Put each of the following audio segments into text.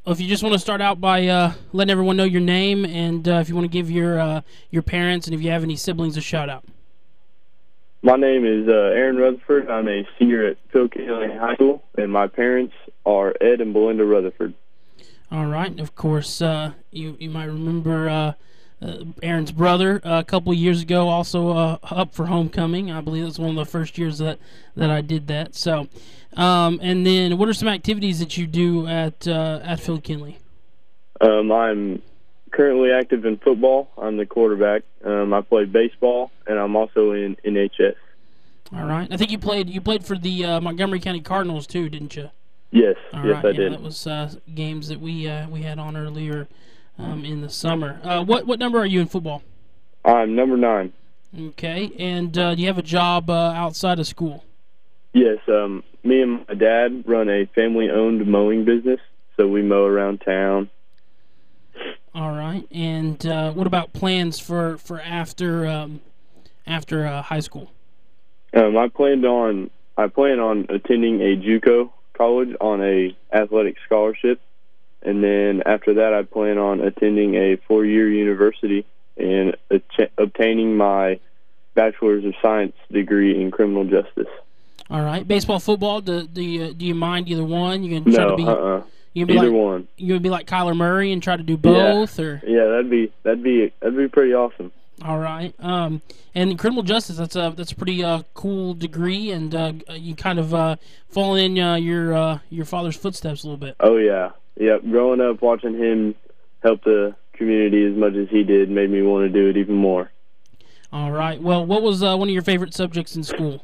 If you just want to start out by letting everyone know your name, and if you want to give your parents and if you have any siblings a shout out. My name is Aaron Rutherford. I'm a senior at Phil Kinley High School, and my parents are Ed and Belinda Rutherford. All right. And of course, you might remember Aaron's brother a couple of years ago, also up for homecoming. I believe that's one of the first years that I did that. So, and then what are some activities that you do at Phil Kinley? I'm currently active in football. I'm the quarterback. I play baseball, and I'm also in NHS. All right. I think you played for the Montgomery County Cardinals too, didn't you? Yes, All yes, right. I Yeah, did. that was games that we had on earlier in the summer. What number are you in football? I'm number 9. Okay. And do you have a job outside of school? Yes, me and my dad run a family-owned mowing business, so we mow around town. All right. And what about plans for after high school? I plan on attending a JUCO college on a athletic scholarship, and then after that I plan on attending a 4-year university and obtaining my Bachelor's of Science degree in criminal justice. All right. Baseball, football. Do you mind either one? You gonna try No, to be you gonna be either like, one. You gonna be like Kyler Murray and try to do both, or? Yeah, that'd be pretty awesome. All right. And criminal justice, that's a pretty cool degree, and you kind of fall in your father's footsteps a little bit. Oh yeah, yep. Growing up watching him help the community as much as he did made me want to do it even more. All right. Well, what was one of your favorite subjects in school?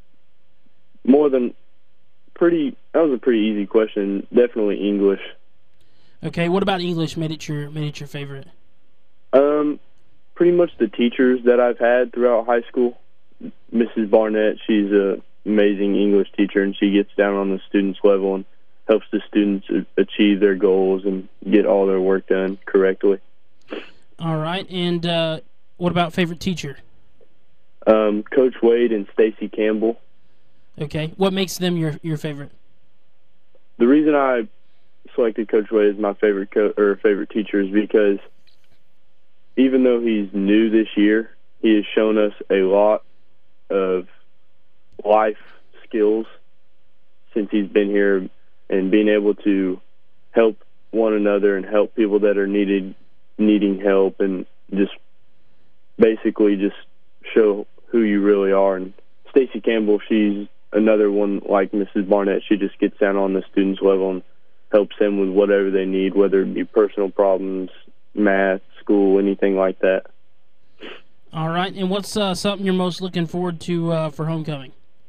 That was a pretty easy question. Definitely English. Okay. What about English made it your favorite? Pretty much the teachers that I've had throughout high school. Mrs. Barnett, she's an amazing English teacher, and she gets down on the students' level and helps the students achieve their goals and get all their work done correctly. All right. And what about favorite teacher? Coach Wade and Stacy Campbell. Okay. What makes them your favorite? The reason I selected Coach Wade as my favorite favorite teacher is because even though he's new this year, he has shown us a lot of life skills since he's been here, and being able to help one another and help people that are needing help, and just basically just show who you really are. And Stacy Campbell, she's another one like Mrs. Barnett. She just gets down on the students' level and helps them with whatever they need, whether it be personal problems, math, school, anything like that. All right. And what's something you're most looking forward to for homecoming?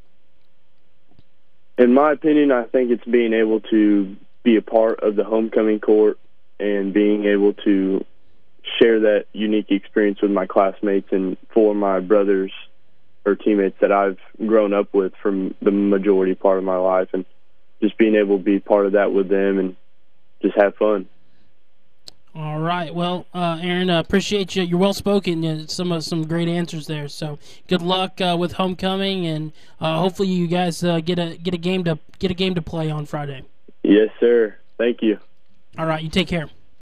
In my opinion, I think it's being able to be a part of the homecoming court and being able to share that unique experience with my classmates and for my brothers or teammates that I've grown up with from the majority part of my life, and just being able to be part of that with them and just have fun. All right. Well, Aaron, appreciate you. You're well spoken. Some great answers there. So good luck with homecoming, and hopefully you guys get a game to play on Friday. Yes, sir. Thank you. All right. You take care.